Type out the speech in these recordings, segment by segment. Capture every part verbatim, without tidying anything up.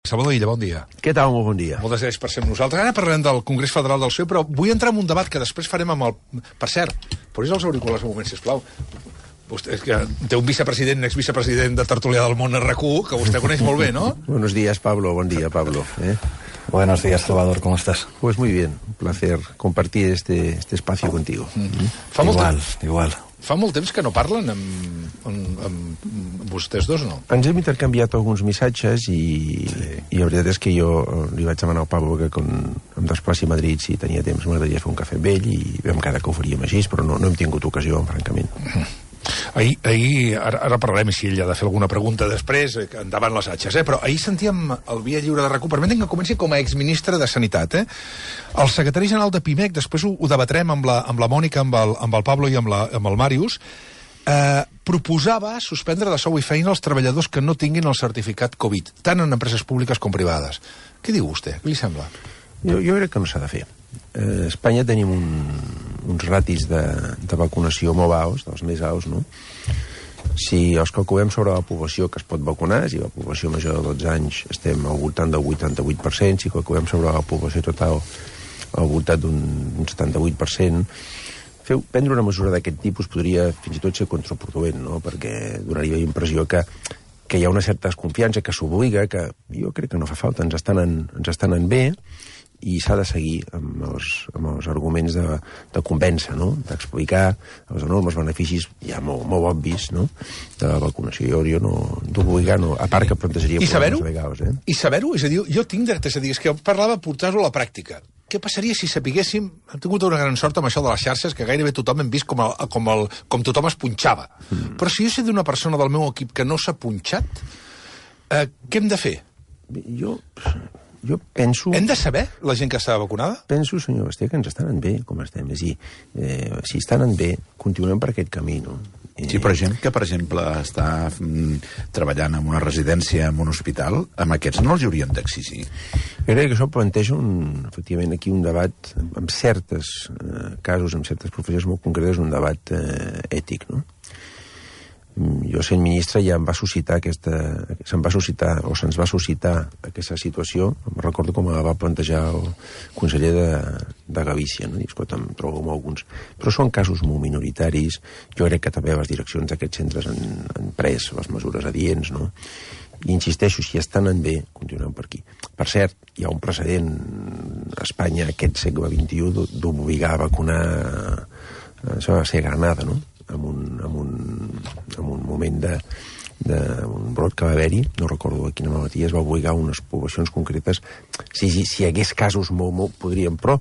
Salvador Illa, bon dia. Què tal? Molt bon dia. Moltes gràcies per ser amb nosaltres. Ara parlarem del Congrés Federal del P S O E, però vull entrar en un debat que després farem amb el... Per cert, posis els auriculars un moment, sisplau. Vostè és que té un vicepresident, un exvicepresident de Tertulià del Món a R A C u, que vostè coneix molt bé, ¿no? Buenos días, Pablo. Buen día, Pablo. ¿Eh? Buenos días, Salvador. ¿Cómo estás? Pues muy bien. Un placer compartir este, este espacio contigo. Mm-hmm. Fa molt igual, temps, igual. Fa molt temps que no parlen amb, amb, amb vostès dos, no? Ens hem intercanviat alguns missatges i, sí. i la veritat és que jo li vaig demanar al Pablo que quan em desplaci a Madrid, si tenia temps, m'agradaria fer un cafè amb ell i vam quedar que ho faríem així, però no, no hem tingut ocasió, francament. Mm-hmm. Ahir, ahir ara, ara parlarem si ell ha de fer alguna pregunta després, endavant les atxes, eh? Però ahir sentíem el Via Lliure de R A C u, permetin que comenci com a exministre de Sanitat, eh? El secretari general de Pimec, després ho, ho debatrem amb la, amb la Mònica, amb el, amb el Pablo i amb, la, amb el Màrius, eh, proposava suspendre de sou i feina els treballadors que no tinguin el certificat Covid, tant en empreses públiques com privades. Què diu vostè? Què li sembla? Jo, jo crec que no s'ha de fer. Eh, a Espanya tenim un, uns ratis de, de vacunació molt alts, dels més alts, no? Si els calculem sobre la població que es pot vacunar, si la població major de dotze anys estem al voltant del vuitanta-vuit per cent, si calculem sobre la població total al voltant d'un setanta-vuit per cent, fer, prendre una mesura d'aquest tipus podria fins i tot ser contraproduent, no? Perquè donaria la impressió que que hi ha una certa desconfiança, que s'obliga, que jo crec que no fa falta, ens estan en, ens estan en bé, i s'ha de seguir amb els, amb els arguments de, de convèncer, no? D'explicar els enormes beneficis ja molt, molt obvis, no? De la vacunació. Jo, jo no... d'obligar, no. A part que plantejaria... I saber-ho? Legals, eh? I saber-ho? És a dir, jo tinc dret, és a dir, és que parlava de portar-ho a la pràctica. Què passaria si sapiguéssim... Hem tingut una gran sort amb això de les xarxes, que gairebé tothom hem vist com, el, com, el, com tothom es punxava. Mm. Però si jo sé d'una persona del meu equip que no s'ha punxat, eh, què hem de fer? Jo... Jo penso... Hem de saber, la gent que està vacunada? Penso, senyor Basté, que ens estan en bé, com estem. És a dir, eh, si estan en bé, continuem per aquest camí, no? Eh... Sí, però gent que, per exemple, està mm, treballant en una residència, en un hospital, amb aquests no els hauríem d'exigir. Jo crec que això planteja, un, efectivament, aquí un debat, en certes eh, casos, en certes professions molt concretes, un debat eh, ètic, no? Jo, sent ministre, ja em va suscitar aquesta... se'm va suscitar, o se'ns va suscitar aquesta situació. Em recordo com la va plantejar el conseller de, de Galícia, no? I, escolta, em trobo amb alguns... Però són casos molt minoritaris. Jo crec que també les direccions d'aquests centres han, han pres les mesures adients, no? I insisteixo, si estan en bé, continuem per aquí. Per cert, hi ha un precedent a Espanya aquest segle vint-i-u d'obligar a vacunar... Això va ser a Granada, no? En un, en un, en un moment de, de un brot que va haver-hi, no recordo de quina malaltia, es va obligar a unes poblacions concretes. Si, si, si hi hagués casos molt, molt, podríem, però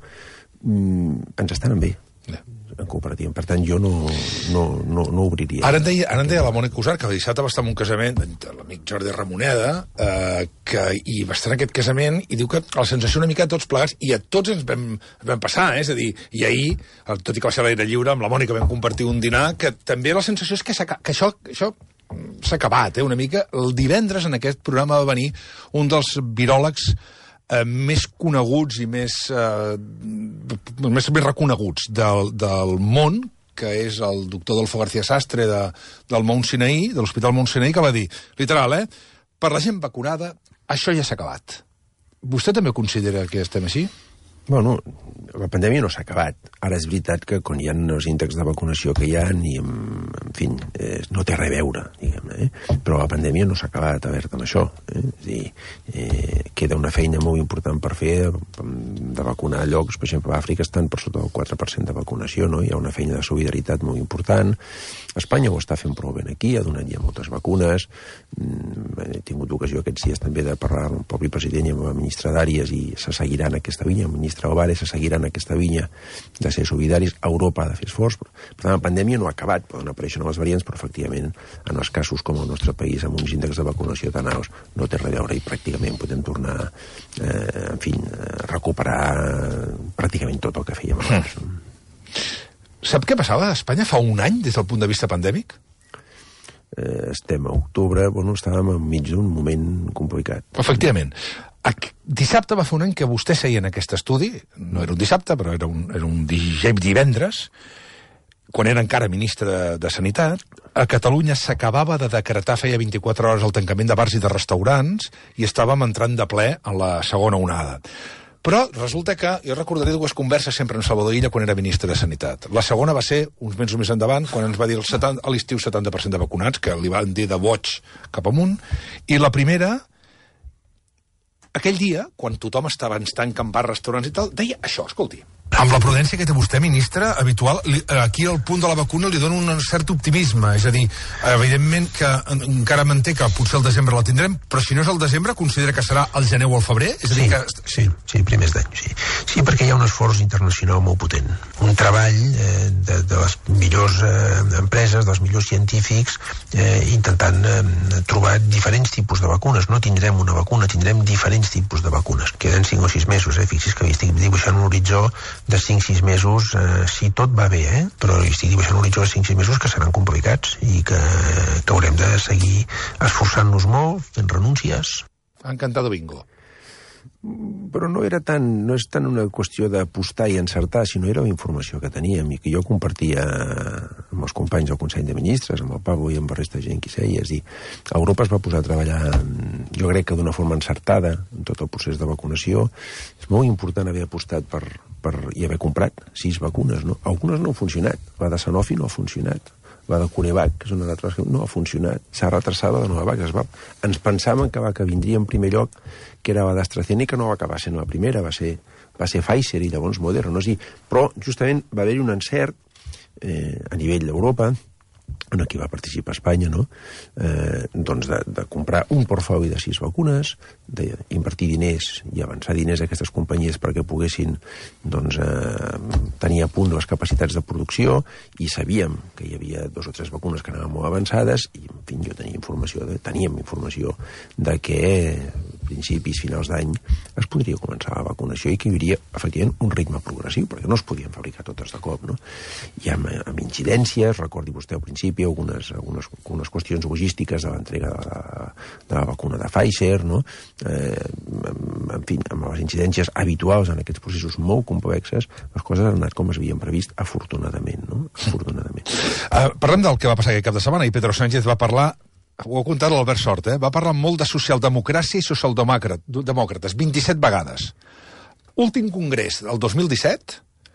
mm, ens estan en bé. Yeah. En cooperativa. Per tant, jo no, no, no, no obriria. Ara en deia, ara en deia la Mònica Usar, que dissabte va estar en un casament de l'amic Jordi Ramoneda, eh, que hi va estar en aquest casament, i diu que la sensació una mica de tots plegats, i a tots ens vam, ens vam passar, eh? És a dir, i ahir, tot i que va ser a l'aire lliure, amb la Mònica vam compartir un dinar, que també la sensació és que, que això, això s'ha acabat, eh? Una mica. El divendres en aquest programa va venir un dels viròlegs Eh, més coneguts i més, eh, més, més reconeguts del, del món, que és el doctor Adolfo García Sastre de, del Mount Sinaí, de l'Hospital Mount Sinaí, que va dir, literal, eh, per la gent vacunada, això ja s'ha acabat. Vostè també considera que estem així? Bueno, la pandèmia no s'ha acabat. Ara és veritat que quan hi ha els índexs de vacunació que hi ha, i, en, en fi, eh, no té res a veure, diguem-ne, eh? Però la pandèmia no s'ha acabat, a veure, amb això. Eh? És a dir, eh, queda una feina molt important per fer, de vacunar llocs, per exemple, a Àfrica estan per sota del quatre per cent de vacunació, no? Hi ha una feina de solidaritat molt important. Espanya ho està fent prou ben aquí, ha donat ja moltes vacunes. He tingut ocasió aquests dies també de parlar amb el propi president i amb la ministra d'Àrees, i se seguirà en aquesta vinya, el ministre Álvarez, se seguirà en aquesta vinya de ser solidaris. Europa ha de fer esforç. Per tant, la pandèmia no ha acabat, poden aparèixer noves variants, però efectivament, en els casos com el nostre país, amb uns índexs de vacunació tan alts, no té res a veure, i pràcticament podem tornar, eh, en fi, a recuperar pràcticament tot el que fèiem abans. Sap què passava a Espanya fa un any, des del punt de vista pandèmic? Eh, estem a octubre, bueno, estàvem enmig d'un moment complicat. Efectivament. Dissabte va fer un any que vostè seia en aquest estudi, no era un dissabte, però era un, era un divendres, quan era encara ministre de, de Sanitat, a Catalunya s'acabava de decretar feia vint-i-quatre hores el tancament de bars i de restaurants i estàvem entrant de ple en la segona onada. Però resulta que jo recordaré dues converses sempre amb Salvador Illa quan era ministre de Sanitat. La segona va ser uns mesos més endavant, quan ens va dir el setanta, a l'estiu setanta per cent de vacunats, que li van dir de boig cap amunt, i la primera, aquell dia, quan tothom estava ens tancant bars, restaurants i tal, deia això, escolti. Amb la prudència que té vostè, ministre, habitual, li, aquí al punt de la vacuna li dona un cert optimisme. És a dir, evidentment que encara manté que potser al desembre la tindrem, però si no és al desembre, considera que serà al gener o al febrer? És a dir sí, que... sí, sí, primers d'any, sí. Sí, perquè hi ha un esforç internacional molt potent. Un treball eh, de, de les millors eh, empreses, dels millors científics, eh, intentant eh, trobar diferents tipus de vacunes. No tindrem una vacuna, tindrem diferents tipus de vacunes. Queden cinc o sis mesos, eh? Fixi's que estic dibuixant un horitzó de cinc o sis mesos, eh, si tot va bé, eh? Però estic dibuixant un horitzó de cinc o sis mesos que seran complicats i que, que haurem de seguir esforçant-nos molt, fent renúncies. Ha encantado bingo. Però no era tant, no és tant una qüestió d'apostar i encertar, sinó era la informació que teníem i que jo compartia amb els companys del Consell de Ministres, amb el Pablo i amb la resta de gent que hi seia. És dir, Europa es va posar a treballar, jo crec que d'una forma encertada, en tot el procés de vacunació. És molt important haver apostat per, per, i haver comprat sis vacunes, no? Algunes no han funcionat. La de Sanofi no ha funcionat. La de Curevac, que és una altra que no ha funcionat. S'ha retrasat la de Novavax. Es va... Ens pensàvem que, va, que vindria en primer lloc, que era la d'AstraZeneca, no va acabar sent la primera, va ser, va ser Pfizer i llavors Moderna. No? Sí, però justament va haver-hi un encert eh, a nivell d'Europa, en aquí va participar Espanya, no? Eh, doncs de, de comprar un portfoli de sis vacunes, d'invertir diners i avançar diners a aquestes companyies perquè poguessin doncs, eh, tenir a punt les capacitats de producció, i sabíem que hi havia dos o tres vacunes que anaven molt avançades, i en fi, jo tenia informació de, teníem informació de que a principis, finals d'any, es podria començar la vacunació i que hi hauria, efectivament, un ritme progressiu, perquè no es podien fabricar totes de cop, no? I amb, amb incidències, recordi vostè al principi, algunes, algunes, algunes qüestions logístiques de l'entrega de, la, de la vacuna de Pfizer, no? Eh, en fi, amb les incidències habituals en aquests processos molt complexes, les coses han anat com es havien previst, afortunadament, no? Afortunadament. Uh, parlem del que va passar aquest cap de setmana, i Pedro Sánchez va parlar, ho ha contat l'Albert Sort, eh? Va parlar molt de socialdemocràcia i socialdemòcrates, vint-i-set vegades. Últim congrés, el dos mil disset,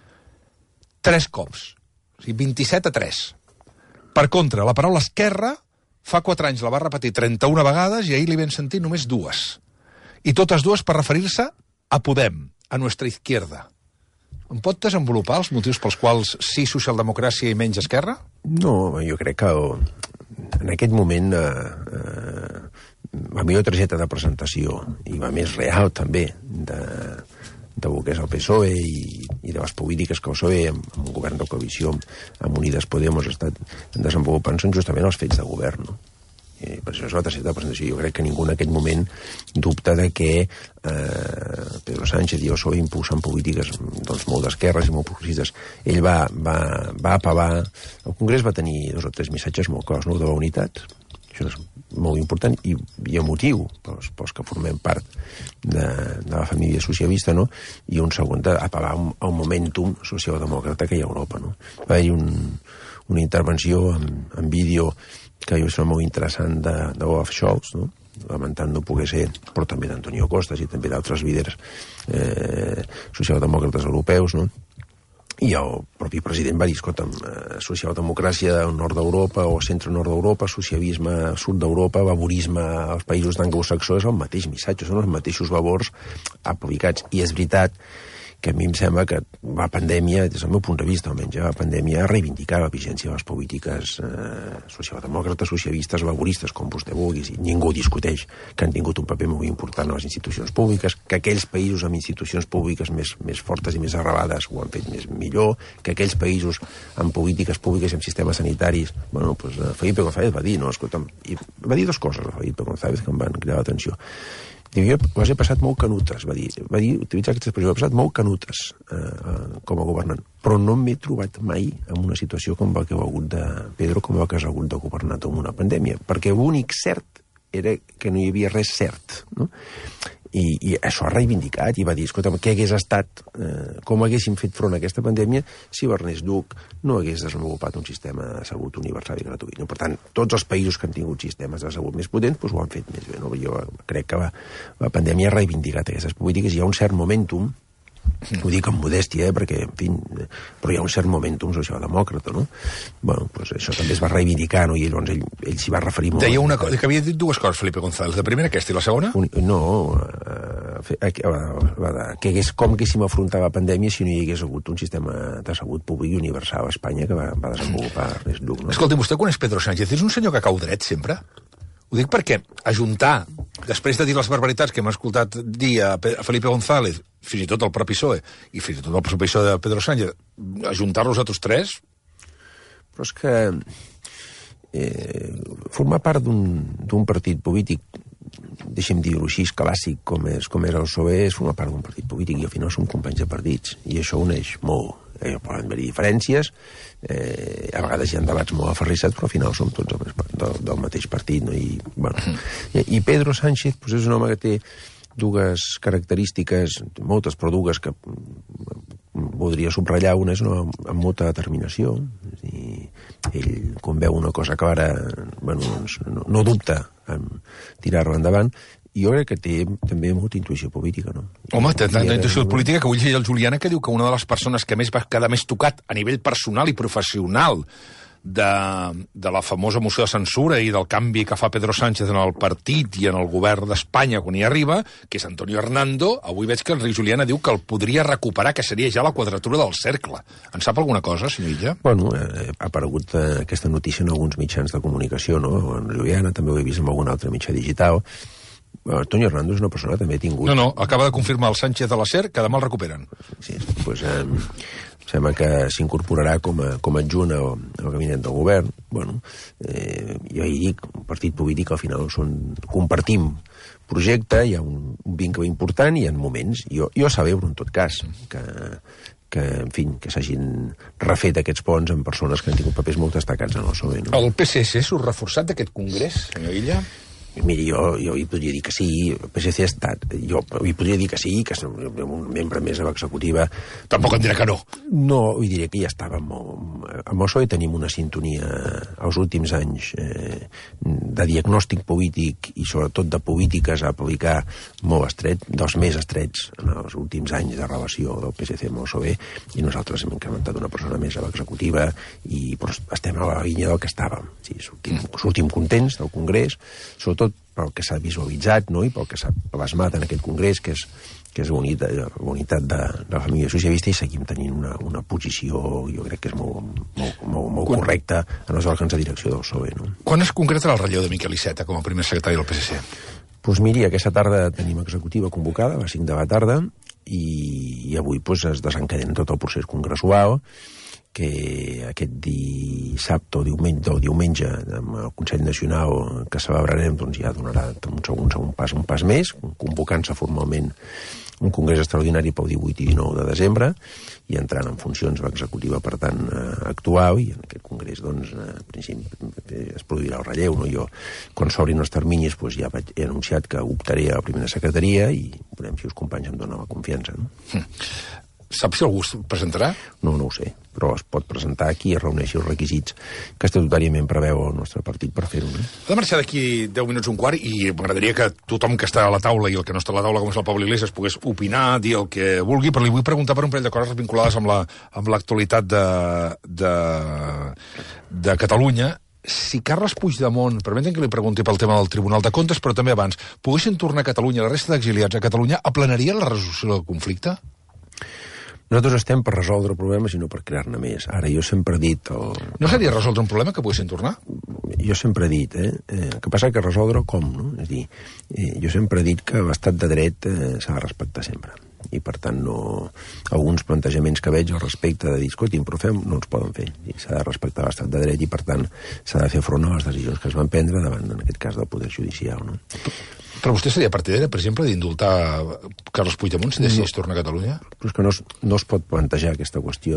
tres cops. O sigui, vint-i-set a tres. Per contra, la paraula esquerra, fa quatre anys la va repetir trenta-una vegades i ahir li vam sentir només dues. I totes dues per referir-se a Podem, a nuestra izquierda. Em pot desenvolupar els motius pels quals sí socialdemocràcia i menys esquerra? No, jo crec que en aquest moment eh, eh, la millor targeta de presentació i la més real també de, de lo que és el P S O E i, i de les polítiques que el P S O E amb, amb un govern de coalició amb Unides Podemos ha estat desenvolupant són justament els fets de govern, no? I per això és la targeta de presentació. Jo crec que ningú en aquest moment dubta de que eh, Pedro Sánchez i el P S O E impulsen polítiques doncs, molt d'esquerres i molt progressistes. Ell va, va, va apel·lar... El Congrés va tenir dos o tres missatges molt clars, no? De la unitat, això és molt important i, i emotiu pels, pels que formem part de, de la família socialista, no? I un segon d'apel·lar al momentum socialdemòcrata que hi ha a Europa, no? Va haver-hi un, una intervenció en, en vídeo que jo sembla molt interessant de, de Olaf Scholz, no? Lamentant no poder ser, però també d'Antonio Costas i també d'altres líders eh, socialdemòcrates europeus, no? I el propi president va dir, escolta'm, eh, socialdemocràcia al nord d'Europa o centre-nord d'Europa, socialisme al sud d'Europa, laborisme als països d'anglosaxó, és el mateix missatge, són els mateixos valors aplicats. I és veritat que a mi em sembla que la pandèmia, des del meu punt de vista almenys, la pandèmia ha reivindicat la vigència de les polítiques eh, socialdemòcrates, socialistes, laboristes, com vostè vulgui. I ningú discuteix que han tingut un paper molt important a les institucions públiques, que aquells països amb institucions públiques més, més fortes i més arrelades ho han fet més millor, que aquells països amb polítiques públiques i amb sistemes sanitaris... Bueno, doncs Felipe González va dir, no, escolta'm, i va dir dues coses, Felipe González, que em van cridar l'atenció. Diu, jo les he passat molt canutes, va dir, va dir utilitzar aquesta expressió, he passat molt canutes eh, com a governant, però no m'he trobat mai en una situació com la que heu hagut de, Pedro, com la que has hagut de governar amb una pandèmia, perquè l'únic cert era que no hi havia res cert, no? I, i això ha reivindicat i va dir, escolta, què hagués estat, eh, com haguéssim fet front a aquesta pandèmia si Ernest Lluch no hagués desenvolupat un sistema de salut universal i gratuït. No? Per tant, tots els països que han tingut sistemes de salut més potents doncs ho han fet més bé. No? Jo crec que la, la pandèmia ha reivindicat aquestes polítiques. Hi ha un cert momentum, ho dic amb modèstia, eh, perquè, en fi, però hi ha un cert momentum socialdemòcrata, no? Bueno, doncs això també es va reivindicar, no? I llavors ell, ell s'hi va referir molt. Deia una cosa, que havia dit dues coses, Felipe González. La primera, aquesta, i la segona? Un, no, uh, fe, uh, uh, que hagués, com haguéssim afrontat la pandèmia si no hi hagués hagut un sistema de salut públic universal a Espanya que va, va desenvolupar Ernest Lluch, no? Escolti, vostè coneix Pedro Sánchez? És un senyor que cau dret, sempre? Ho dic perquè ajuntar, després de dir les barbaritats que hem escoltat dir a Felipe González, fins i tot el propi P S O E, i fins i tot el propi P S O E de Pedro Sánchez, ajuntar-los a tots tres... Però és que eh, formar part d'un partit polític, deixem dir-ho així, clàssic, com és, com és el P S O E, és formar part d'un partit polític, i al final són companys de partits, i això uneix molt. Eh, poden haver-hi diferències, eh, a vegades hi ha debats molt aferrissats, però al final som tots del, del, del mateix partit, no? I, bueno, i, i Pedro Sánchez pues, és un home que té dues característiques, moltes, però dues que voldria subratllar. Una és una, amb molta determinació, i ell, quan veu una cosa clara, bueno, doncs, no, no dubta en tirar-la endavant. I jo crec que té també molta intuïció política, no? Home, té tanta intuïció política que avui llegia el Juliana que diu que una de les persones que més va quedar més tocat a nivell personal i professional de, de la famosa moció de censura i del canvi que fa Pedro Sánchez en el partit i en el govern d'Espanya quan hi arriba, que és Antonio Hernando, avui veig que el rei Juliana diu que el podria recuperar, que seria ja la quadratura del cercle. En sap alguna cosa, senyor Illa? Bueno, eh, ha aparegut eh, aquesta notícia en alguns mitjans de comunicació, no? En Juliana, també ho he vist en algun altre mitjà digital. Antonio Hernando és una persona que també ha tingut... No, no, acaba de confirmar el Sánchez de la SER que demà el recuperen. Sí, doncs eh, sembla que s'incorporarà com a, com a adjunt al, al gabinet del govern. Bueno, eh, jo hi dic, un partit polític al final són... compartim projecte, hi ha un, un vincle important i hi ha moments. Jo, jo celebro, en tot cas, que, que, en fi, que s'hagin refet aquests ponts amb persones que han tingut papers molt destacats en el P S O E. No? El P S C surt reforçat d'aquest congrés, senyor Illa? Miri, jo, jo hi podria dir que sí, el P S C ha estat, jo hi podria dir que sí, que és un membre més a l'executiva. Tampoc em dirà que no. No, hi diré que ja estava amb, amb el P S O E tenim una sintonia als últims anys eh, de diagnòstic polític i sobretot de polítiques a aplicar molt estret, dels més estrets en els últims anys de relació del P S C amb el P S O E, i nosaltres hem incrementat una persona més a l'executiva i però estem a la línia del que estàvem. Sí, sortim, sortim contents del Congrés, sobretot pel que s'ha visualitzat, no? I pel que s'ha plasmat en aquest congrés, que és, que és la unitat, la unitat de, de la família socialista, i seguim tenint una, una posició, jo crec que és molt, molt, molt, molt correcta en els òrgans de direcció del P S O E. No? Quan es concretarà el relleu de Miquel Iceta com a primer secretari del P S C? Doncs pues miri, aquesta tarda tenim executiva convocada, a les cinc de la tarda, i, i avui pues, es desencadena tot el procés congressual, que aquest dissabte o diumenge, o diumenge amb el Consell Nacional que celebrarem doncs ja donarà un segon, segon pas, un pas més, convocant-se formalment un congrés extraordinari pel divuit i dinou de desembre i entrant en funcions l'executiva, per tant, actual, i en aquest congrés, doncs, en principi es produirà el relleu, no? Jo, quan s'obrin els terminis, doncs ja vaig, he anunciat que optaré a la primera secretaria i veurem si els companys em donen la confiança, no? Hm. Sap si algú es presentarà? No, no ho sé, però es pot presentar aquí i es reuneixi els requisits que estatutàriament preveu el nostre partit per fer-ho. No? Ha de marxar d'aquí deu minuts un quart i m'agradaria que tothom que està a la taula i el que no està a la taula, com és el Pablo Iglesias, pogués opinar, dir el que vulgui, però li vull preguntar per un parell de coses vinculades amb la, amb l'actualitat de, de, de Catalunya. Si Carles Puigdemont, permeten que li pregunti pel tema del Tribunal de Comptes, però també abans, poguessin tornar a Catalunya, la resta d'exiliats a Catalunya, aplanaria la resolució del conflicte? Nosaltres estem per resoldre problemes i no per crear-ne més. Ara, jo sempre he dit... El... No seria resoldre un problema que poguessin tornar? Jo sempre he dit, eh? eh que passa que resoldre com, no? És a dir, eh, jo sempre he dit que l'estat de dret eh, s'ha de respectar sempre. I, per tant, no... alguns plantejaments que veig al respecte de dir, escolti'm, però fem, no ens poden fer. S'ha de respectar l'estat de dret i, per tant, s'ha de fer front a les decisions que es van prendre davant, en aquest cas, del Poder Judicial, no? Però vostè seria partidari, per exemple, d'indultar Carles Puigdemont si decidís tornar a Catalunya? Però és que no es, no es pot plantejar aquesta qüestió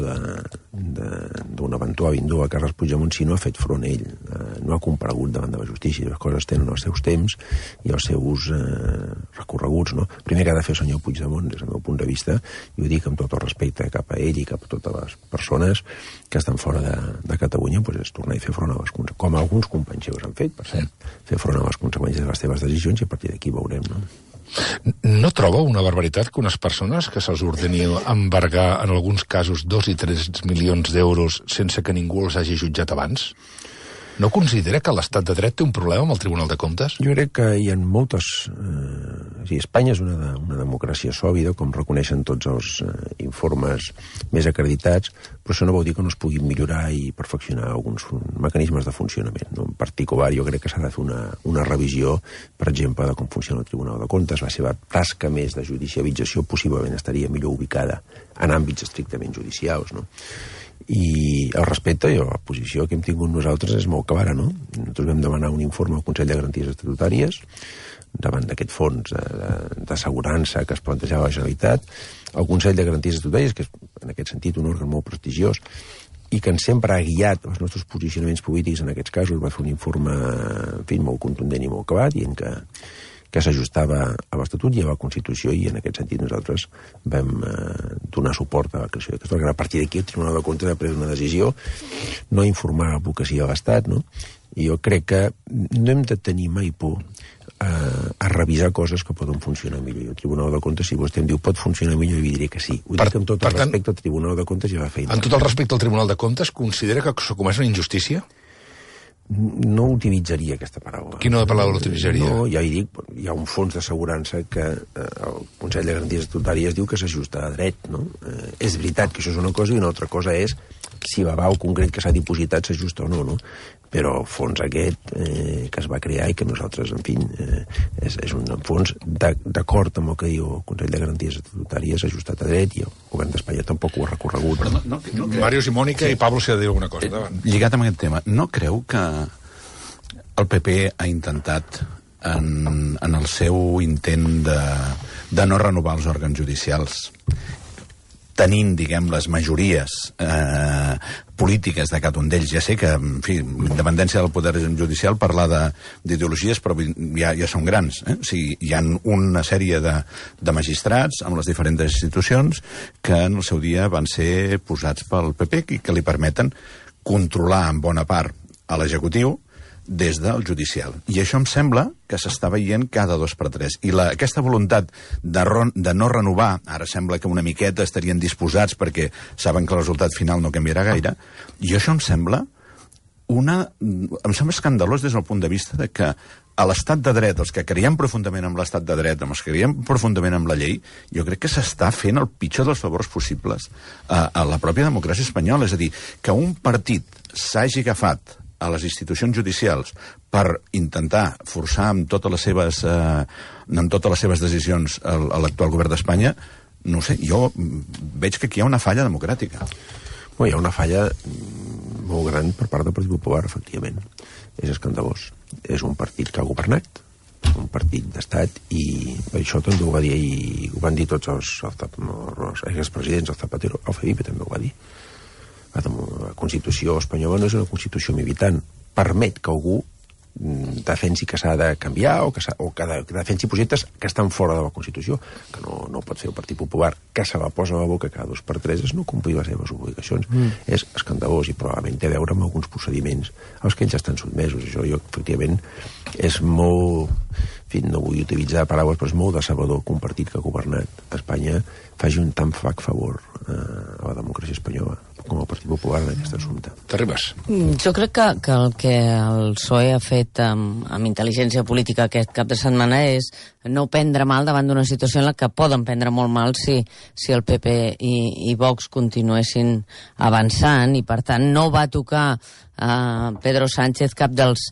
d'un eventual indult a Carles Puigdemont si no ha fet front ell, eh, no ha comparegut davant de la justícia. Les coses tenen els seus temps i els seus eh, recorreguts, no? Primer que ha de fer el senyor Puigdemont, des del meu punt de vista, i ho dic amb tot el respecte cap a ell i cap a totes les persones que estan fora de, de Catalunya, doncs és tornar a fer front a les conseqüències, com alguns companys seus han fet, per cert, fer front a les conseqüències de les seves decisions, i a partir d'aquí veurem, no? No troba una barbaritat que unes persones que se'ls ordeni embargar en alguns casos dos i tres milions d'euros sense que ningú els hagi jutjat abans? No considera que l'estat de dret té un problema amb el Tribunal de Comptes? Jo crec que hi ha moltes... Eh, o sigui, Espanya és una, de, una democràcia sòlida, com reconeixen tots els eh, informes més acreditats, però això no vol dir que no es puguin millorar i perfeccionar alguns mecanismes de funcionament. No? En particular, jo crec que s'ha de fer una, una revisió, per exemple, de com funciona el Tribunal de Comptes. La seva tasca més de judicialització possiblement estaria millor ubicada en àmbits estrictament judicials, no? I al respecte, jo, la posició que hem tingut nosaltres és molt clara, no? Nosaltres vam demanar un informe al Consell de Garanties Estatutàries davant d'aquest fons d'assegurança que es plantejava a la Generalitat. El Consell de Garanties Estatutàries, que és en aquest sentit un òrgan molt prestigiós i que ens sempre ha guiat els nostres posicionaments polítics en aquests casos, va fer un informe, en fi, molt contundent i molt acabat, dient que que s'ajustava a l'Estatut i a la Constitució, i en aquest sentit nosaltres vam eh, donar suport a la creació d'aquest òrgan. A partir d'aquí el Tribunal de Comptes ha pres una decisió, no informar l'advocacia de l'Estat, no? I jo crec que no hem de tenir mai por a, a revisar coses que poden funcionar millor. I el Tribunal de Comptes, si vostè em diu pot funcionar millor, jo diré que sí. Ho dic amb tot el respecte al Tribunal de Comptes i a la feina. En tot el respecte al Tribunal de Comptes, considera que s'ha comès una injustícia? No utilitzaria aquesta paraula. Quina paraula utilitzaria? No, ja hi dic, hi ha un fons d'assegurança que eh, el Consell de Garanties Estatutàries diu que s'ajusta a dret, no? Eh, és veritat que això és una cosa i una altra cosa és si l'aval concret que s'ha dipositat s'ajusta o no, no? Però el fons aquest eh, que es va crear i que nosaltres, en fi, eh, és, és un fons d'acord amb el que diu el Consell de Garanties Estatutàries ajustat a dret, i el govern d'Espanya tampoc ho ha recorregut. No, no, no, Màrius i Mònica sí. I Pablo s'ha de dir alguna cosa. Davant. Lligat amb aquest tema, no creu que el P P ha intentat en, en el seu intent de, de no renovar els òrgans judicials, tenint, diguem, les majories eh, polítiques de cada un d'ells? Ja sé que, en fi, l'independència del poder judicial, parlar d'ideologies, però ja, ja són grans. Eh? O sigui, hi ha una sèrie de, de magistrats amb les diferents institucions que en el seu dia van ser posats pel P P i que li permeten controlar en bona part a l'executiu des del judicial. I això em sembla que s'està veient cada dos per tres. I la, aquesta voluntat de, ron, de no renovar, ara sembla que una miqueta estarien disposats perquè saben que el resultat final no canviarà gaire, i això em sembla una... em sembla escandalós des del punt de vista de que a l'estat de dret, els que creiem profundament en l'estat de dret, els que creiem profundament en la llei, jo crec que s'està fent el pitjor dels favors possibles a, a la pròpia democràcia espanyola. És a dir, que un partit s'hagi agafat a les institucions judicials per intentar forçar amb totes les seves, eh, amb totes les seves decisions a l'actual govern d'Espanya, no sé, jo veig que aquí hi ha una falla democràtica. Bueno, hi ha una falla molt gran per part del Partit Popular, efectivament. És escandalós. És un partit que ha governat, un partit d'estat, i això també ho va dir, i ho van dir tots els, els, els expresidents, el Zapatero, el Felipe també ho va dir. La Constitució espanyola no és una Constitució militant. Permet que algú defensi que s'ha de canviar o que, o que, de, que defensi projectes que estan fora de la Constitució, que no, no pot fer el Partit Popular, que se la posa a la boca cada dos per tres, és no complir les seves obligacions. Mm. És escandalós i probablement té a veure amb alguns procediments als que ells estan sotmesos. Això, jo, efectivament, és molt... En fi, no vull utilitzar paraules, però és molt decebedor que un partit que ha governat a Espanya faci un tan flac favor eh, a la democràcia espanyola com el Partit Popular en aquest assumpte. T'arribes? Jo crec que, que el que el P S O E ha fet amb, amb intel·ligència política aquest cap de setmana és no prendre mal davant d'una situació en la que poden prendre molt mal si, si el P P i, i Vox continuessin avançant, i per tant no va tocar a Pedro Sánchez cap dels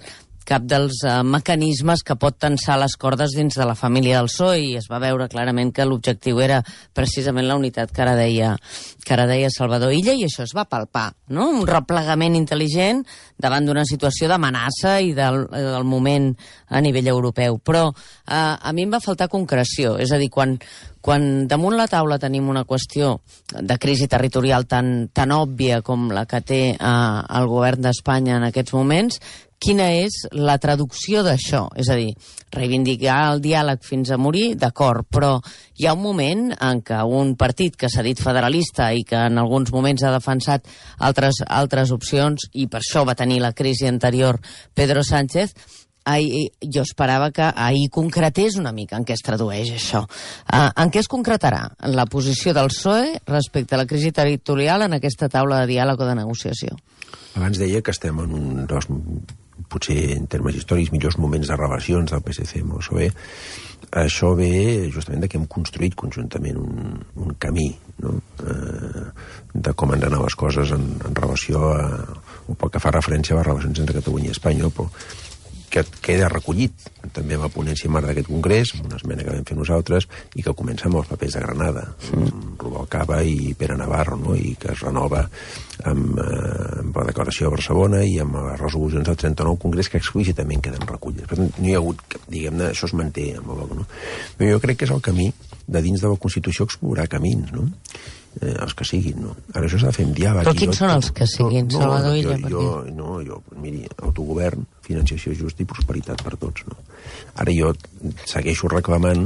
cap dels uh, mecanismes que pot tensar les cordes dins de la família del P S O E, i es va veure clarament que l'objectiu era precisament la unitat que ara deia, que ara deia Salvador Illa, i això es va palpar, no? Un replegament intel·ligent davant d'una situació d'amenaça i del, del moment a nivell europeu. Però uh, a mi em va faltar concreció, és a dir, quan Quan damunt la taula tenim una qüestió de crisi territorial tan, tan òbvia com la que té eh, el govern d'Espanya en aquests moments, quina és la traducció d'això? És a dir, reivindicar el diàleg fins a morir, d'acord, però hi ha un moment en què un partit que s'ha dit federalista i que en alguns moments ha defensat altres, altres opcions, i per això va tenir la crisi anterior Pedro Sánchez, Ahir, jo esperava que ahir concretés una mica en què es tradueix això. Uh, en què es concretarà la posició del P S O E respecte a la crisi territorial en aquesta taula de diàleg o de negociació? Abans deia que estem en un dels, potser en termes històrics, millors moments de relacions del P S C amb el P S O E. Això ve justament de que hem construït conjuntament un, un camí, no? eh, de com han d'anar les coses en, en relació a, o pel que fa referència a les relacions entre Catalunya i Espanya, però que queda recollit també amb la ponència en marc d'aquest congrés, amb una esmena que vam fer nosaltres, i que comença amb els papers de Granada, amb Rubalcaba i Pere Navarro, no? I que es renova amb, eh, amb la declaració de Barcelona i amb les resolucions del trenta-nou congrés, que explícitament queden recollides. Per tant, no hi ha hagut, diguem-ne, això es manté amb el, no? Però jo crec que és el camí de dins de la Constitució explorar camins, no? Eh, els que siguin, no? Ara això s'ha de fer amb diàleg. Però quins són els que siguin, no, Salvador Illa? Jo, jo, no, jo, miri, autogovern, financiació justa i prosperitat per tots, no? Ara jo segueixo reclamant,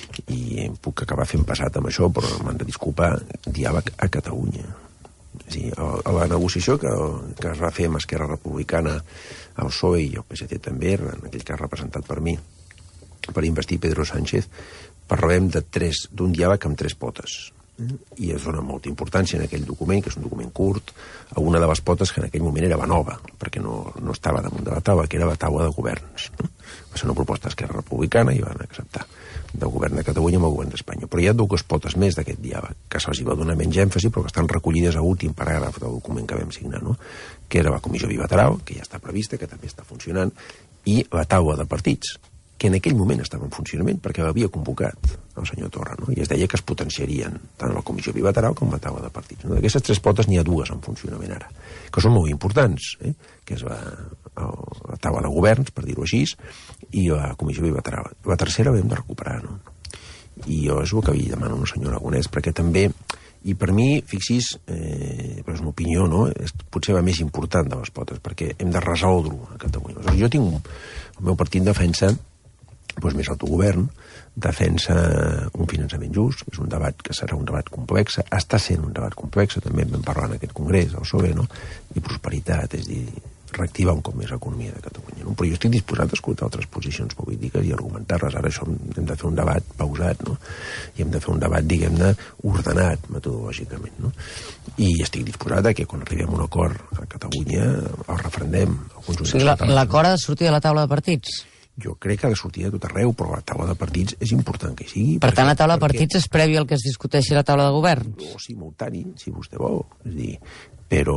i puc acabar fent passat amb això, però m'han de disculpar, diàleg a Catalunya. És a dir, a la negociació que, que es va fer amb Esquerra Republicana, el P S O E i el P S C també, en aquell cas representat per mi, per investir Pedro Sánchez, parlem de tres, d'un diàleg amb tres potes. I es dona molta importància en aquell document, que és un document curt, a una de les potes que en aquell moment era la nova, perquè no, no estava damunt de la taula, que era la taula de governs. No? Va ser una proposta d'Esquerra Republicana i van acceptar, del govern de Catalunya amb el govern d'Espanya. Però hi ha dues potes més d'aquest diàleg, que se'ls va donar menys èmfasi, però que estan recollides a l'últim paràgraf del document que vam signar, no? Que era la comissió bilateral, que ja està prevista, que també està funcionant, i la taula de partits, que en aquell moment estava en funcionament perquè l'havia convocat el senyor Torra, no? I es deia que es potenciarien tant la comissió bilateral com la taula de partits. No? D'aquestes tres potes n'hi ha dues en funcionament ara, que són molt importants, eh? Que és la, la taula de governs, per dir-ho així, i la comissió bilateral. La tercera l'hem de recuperar, no? I jo és el que li demano al senyor Aragonès, perquè també, i per mi, fixis, eh, però és una opinió, no? És potser la més important de les potes, perquè hem de resoldre-ho a Catalunya. Aleshores, jo tinc un, el meu partit defensa doncs més autogovern, defensa un finançament just, és un debat que serà un debat complex, està sent un debat complex, també en vam parlar en aquest congrés, el P S O E, no? I prosperitat, és a dir, reactivar un cop més l'economia de Catalunya. No? Però jo estic disposat a escoltar altres posicions polítiques i argumentar-les. Ara això hem de fer un debat pausat, no? I hem de fer un debat, diguem-ne, ordenat metodològicament, no? I estic disposat a que quan arribem a un acord a Catalunya el referendem. El conjunt. O sigui, l'acord ha de sortir de la taula de partits? Jo crec que ha de sortir de tot arreu, però la taula de partits és important que hi sigui. Per tant, la taula de partits és prèvia al que es discuteixi la taula de govern? No, simultani, si vostè vol. És dir, però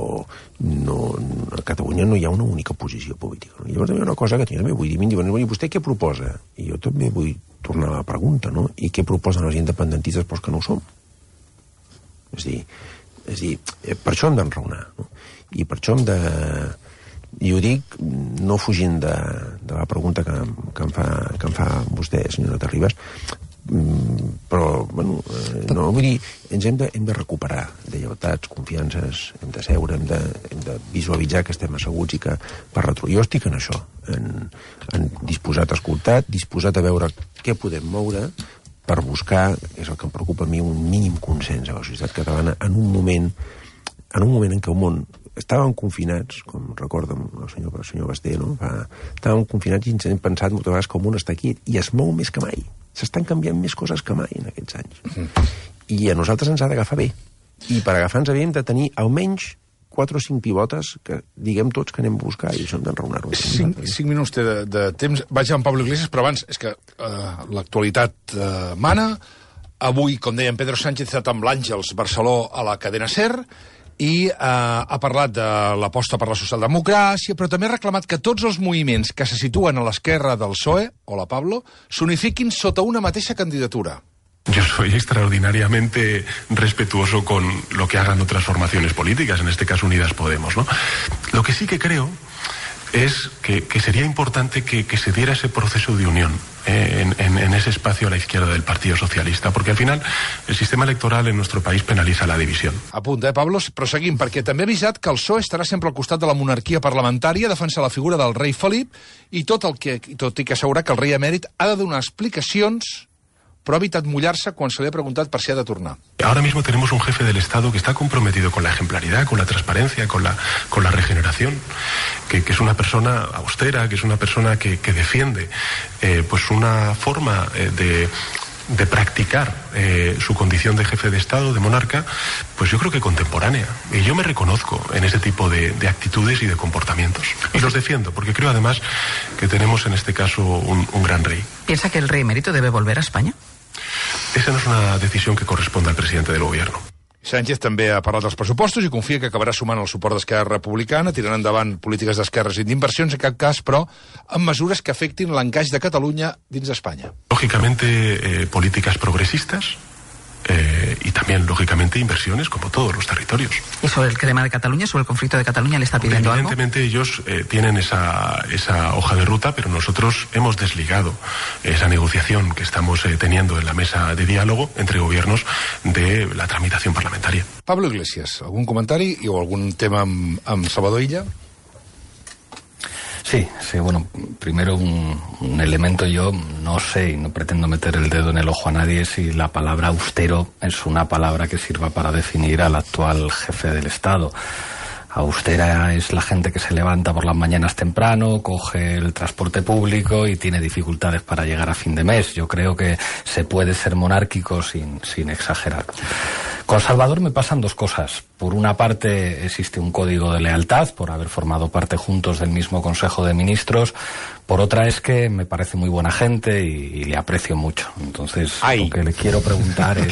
no, a Catalunya no hi ha una única posició política. No? Llavors hi ha una cosa que també vull dir, em diuen, vostè què proposa? I jo també vull tornar a la pregunta, no? I què proposen els independentistes pels que no ho som? És dir, és dir per això hem d'enraonar, no? I per això hem de... I ho dic no fugint de, de la pregunta que, que, em fa, que em fa vostè, senyora Terribas, però, bueno, eh, no, vull dir, ens hem de, hem de recuperar lleialtats, confiances, hem de seure, hem de, hem de visualitzar que estem asseguts i que per retro... Jo estic en això, en, en disposat a escoltar, disposat a veure què podem moure per buscar, és el que em preocupa a mi, un mínim consens a la societat catalana en un moment, en un moment en què el món estàvem confinats, com recorda el senyor, el senyor Basté, no? Va, estàvem confinats i ens hem pensat moltes vegades que el món està aquí i es mou més que mai. S'estan canviant més coses que mai en aquests anys. Mm. I a nosaltres ens ha d'agafar bé. I per agafar-nos bé hem de tenir almenys quatre o cinc pivotes que diguem tots que anem a buscar i això hem d'enraonar-ho. Cinc, cinc minuts té de, de temps. Vaig amb Pablo Iglesias, però abans és que uh, l'actualitat uh, mana. Avui, com deien, Pedro Sánchez ha estat amb l'Àngels Barceló a la cadena SER i eh, ha parlat de l'aposta per la socialdemocràcia, però també ha reclamat que tots els moviments que se situen a l'esquerra del P S O E, hola Pablo, s'unifiquin sota una mateixa candidatura. Yo soy extraordinariamente respetuoso con lo que hagan otras formaciones políticas, en este caso Unidas Podemos, ¿no? Lo que sí que creo es que, que sería importante que, que se diera ese proceso de unión eh, en, en, en ese espacio a la izquierda del Partido Socialista, porque al final el sistema electoral en nuestro país penaliza la división. Apunta, eh, Pablo? Però seguim, perquè també ha avisat que el P S O E estarà sempre al costat de la monarquia parlamentària, defensar la figura del rei Felip, i tot, el que, tot i que assegurar que el rei emèrit ha de donar explicacions, però ha evitat mullar-se quan se li ha preguntat per si ha de tornar. Ahora mismo tenemos un jefe del Estado que está comprometido con la ejemplaridad, con la transparencia, con la, con la regeneración, que, que es una persona austera, que es una persona que, que defiende eh, pues una forma eh, de, de practicar eh, su condición de jefe de Estado, de monarca, pues yo creo que contemporánea. Y yo me reconozco en ese tipo de, de actitudes y de comportamientos. Y los defiendo, porque creo además que tenemos en este caso un, un gran rey. ¿Piensa que el rey emérito debe volver a España? Esa no es una decisión que corresponde al presidente del gobierno. Sánchez també ha parlat dels pressupostos i confia que acabarà sumant el suport d'Esquerra Republicana, tirant endavant polítiques d'esquerres i d'inversions, en cap cas, però, amb mesures que afectin l'encaix de Catalunya dins d'Espanya. Lógicamente, eh, políticas progresistas eh, y también, lógicamente, inversiones como todos los territorios. ¿Y sobre el tema de Cataluña, sobre el conflicto de Cataluña, le está pidiendo algo? Evidentemente ellos eh, tienen esa, esa hoja de ruta, pero nosotros hemos desligado esa negociación que estamos eh, teniendo en la mesa de diálogo entre gobiernos de la tramitación parlamentaria. Pablo Iglesias, algun comentari o algun tema amb, amb Salvador Illa? Sí, sí, bueno, primero un, un elemento, yo no sé y no pretendo meter el dedo en el ojo a nadie si la palabra austero es una palabra que sirva para definir al actual jefe del Estado. Austera es la gente que se levanta por las mañanas temprano, coge el transporte público y tiene dificultades para llegar a fin de mes. Yo creo que se puede ser monárquico sin, sin exagerar. Con Salvador me pasan dos cosas. Por una parte existe un código de lealtad por haber formado parte juntos del mismo Consejo de Ministros. Por otra es que me parece muy buena gente y, y le aprecio mucho. Entonces, Ay. lo que le quiero preguntar es,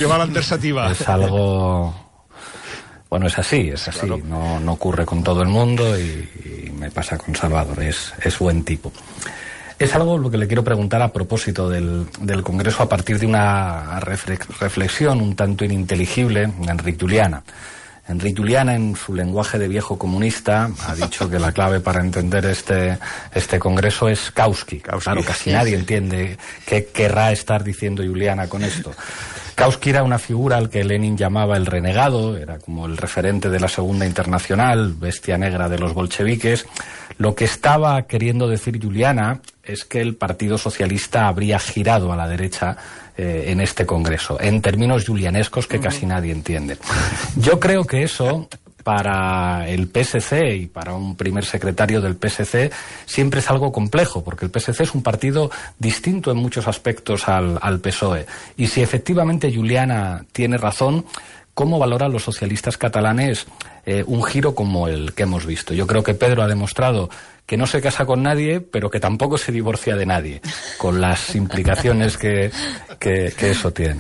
es algo... Bueno, es así, es así. Claro. No, no ocurre con todo el mundo y, y me pasa con Salvador. Es, es buen tipo. Es algo lo que le quiero preguntar a propósito del, del Congreso a partir de una reflexión un tanto ininteligible de Enric Juliana. Enric Juliana, en su lenguaje de viejo comunista, ha dicho que la clave para entender este, este Congreso es Kautsky. Kautsky. Claro, casi nadie entiende qué querrá estar diciendo Juliana con esto. Kautsky era una figura al que Lenin llamaba el renegado, era como el referente de la Segunda Internacional, bestia negra de los bolcheviques. Lo que estaba queriendo decir Juliana es que el Partido Socialista habría girado a la derecha eh, en este Congreso, en términos julianescos que casi nadie entiende. Yo creo que eso, para el P S C y para un primer secretario del P S C, siempre es algo complejo, porque el P S C es un partido distinto en muchos aspectos al, al P S O E. Y si efectivamente Juliana tiene razón, ¿cómo valoran los socialistas catalanes eh, un giro como el que hemos visto? Yo creo que Pedro ha demostrado que no se casa con nadie, pero que tampoco se divorcia de nadie, con las implicaciones que, que, que eso tiene.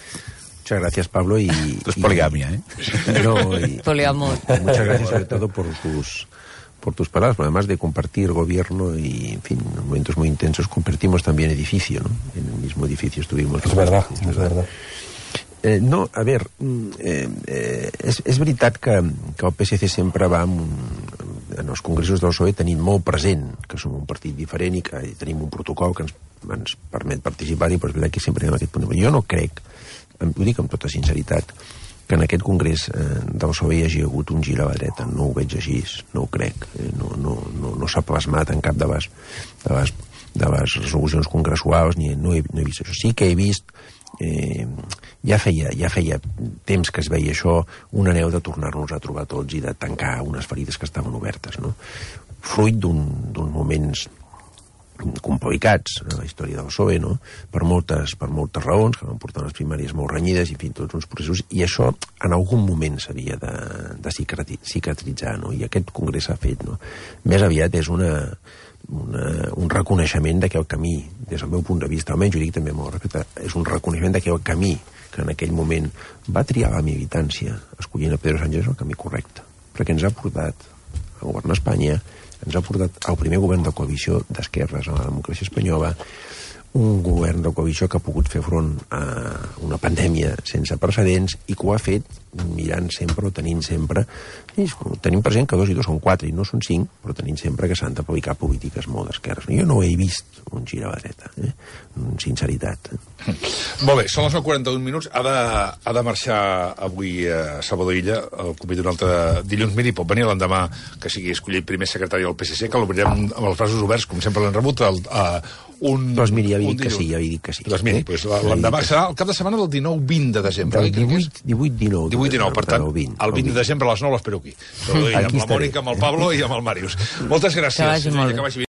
Muchas gracias, Pablo. Y, Esto es poligamia, ¿eh? No, y, Poliamor. Muchas gracias sobre todo por tus, por tus palabras, pero además de compartir gobierno y, en fin, en momentos muy intensos compartimos también edificio, ¿no? En el mismo edificio estuvimos. Es verdad, es verdad. verdad. Eh, no, a veure, eh, eh, és, és veritat que, que el P S C sempre va en, en els congressos del P S O E tenint molt present que som un partit diferent i que tenim un protocol que ens, ens permet participar-hi, però és veritat que sempre anem a aquest punt. Jo no crec, ho dic amb tota sinceritat, que en aquest congrés eh, del P S O E hi hagi hagut un gir a la dreta. No ho veig així, no ho crec. Eh, no no, no, no s'ha plasmat en cap de les, de les, de les resolucions congressuals, ni, no, he, no he vist això. Sí que he vist Eh, ja, feia, ja feia temps que es veia això, un aneu de tornar-nos a trobar tots i de tancar unes ferides que estaven obertes, no? Fruit d'uns moments complicats en la història del P S O E, no? Per moltes, per moltes raons, que van portar unes primàries molt renyides i fins i tot uns processos, i això en algun moment s'havia de, de cicatritzar, no? I aquest congrés s'ha fet, no? Més aviat és una Una, un reconeixement de que el camí, des del meu punt de vista, almenys ho dic també molt respecte, és un reconeixement de que el camí que en aquell moment va triar la militància escollint a Pedro Sánchez és el camí correcte, perquè ens ha portat a governar Espanya, ens ha portat al primer govern de coalició d'esquerres a la democràcia espanyola, un govern de coalició que ha pogut fer front a una pandèmia sense precedents i que ho ha fet mirant sempre o tenint sempre... Tenim present que dos i dos són quatre i no són cinc, però tenint sempre que s'han d'aplicar polítiques molt d'esquerres. Jo no he vist un gir a la dreta, eh? Amb sinceritat. Molt bé, són les nou quaranta-un minuts. Ha de, ha de marxar avui a Salvador Illa, el convit d'un altre dilluns. Miri, pot venir l'endemà que sigui escollit primer secretari del P S C, que l'obrirem amb els braços oberts, com sempre l'han rebut, el, a un... Doncs miri, ja vi dit que sí, ja vi dit que sí. Doncs miri, doncs l'endemà serà el cap de setmana del dinou vint de desembre. Del divuit dinou. divuit dinou, per tant, el vint de desembre a les nou l'espero aquí. Amb la Mònica, amb el Pablo i amb el Màrius. Moltes gràcies. Que vagi molt bé.